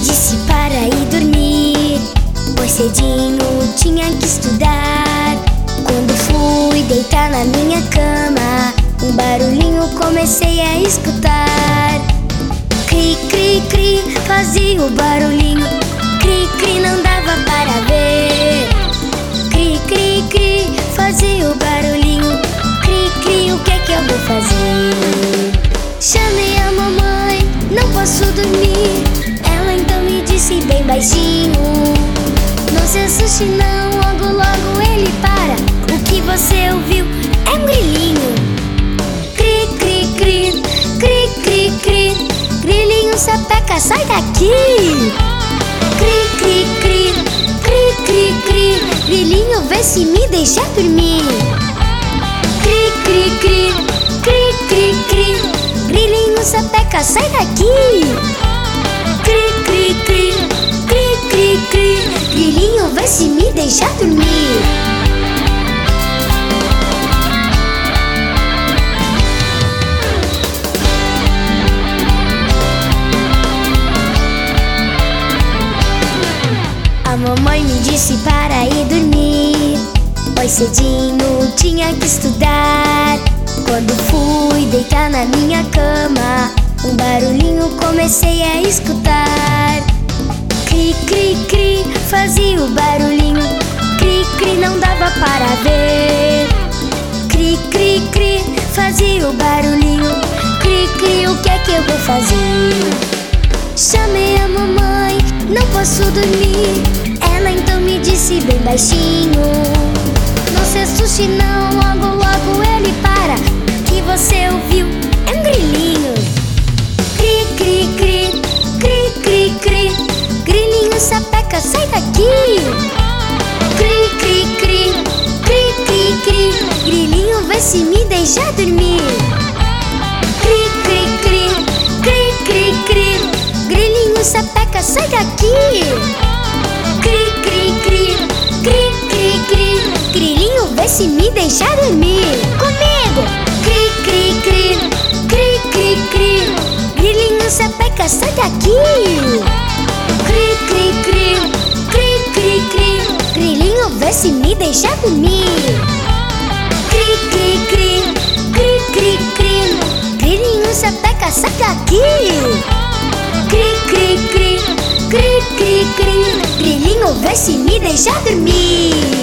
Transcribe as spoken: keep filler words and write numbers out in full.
disse para ir dormir, pois cedinho tinha que estudar. Quando fui deitar na minha cama, um barulhinho comecei a escutar. Cri, cri, cri, fazia o barulhinho. Cri, cri, não dava para ver. Cri, cri, cri, fazia o barulhinho. Cri, cri, o que é que eu vou fazer? Chamei a mamãe, não posso dormir. Ela então me disse bem baixinho: não se assuste não, logo logo ele para. O que você ouviu é um grilinho. Cri, cri, cri, cri, cri, cri. Grilinho sapeca, sai daqui. Cri, cri, cri, cri, cri, cri. Grilinho, vê se me deixa dormir. Cri, cri, cri, cri, cri, cri. Grilinho sapeca, sai daqui. Cri, cri, cri, cri, cri, cri. Grilinho, vê se me deixa dormir. A mamãe me disse para ir dormir, pois cedinho tinha que estudar. Quando fui deitar na minha cama, um barulhinho comecei a escutar. Cri, cri, cri, fazia o barulhinho. Cri, cri, não dava para ver. Cri, cri, cri, fazia o barulhinho. Cri, cri, o que é que eu vou fazer? Chamei a mamãe, não posso dormir. Ela então me disse bem baixinho: não se assuste não, logo logo ele para. O que você ouviu é um grilinho. Cri, cri, cri, cri, cri, cri. Grilinho sapeca, sai daqui. Cri, cri, cri, cri, cri, cri. Grilinho, vê se me deixa dormir. Cri, cri, cri, cri, cri, cri. Grilinho sapeca, sai daqui. Cri, cri, cri, cri, cri, cri. Grilinho, vê se me deixa dormir. Comigo! Cri, cri, cri, cri, cri, cri. Grilinho sapeca, sai daqui. Cri, cri, cri, cri, cri, cri. Grilinho, vê se me deixa dormir. Cri, cri, cri, cri, cri, cri. Grilinho sapeca, sai daqui. Cri, cri, cri, cri, cri, cri. Grilinho, vê se me deixa dormir.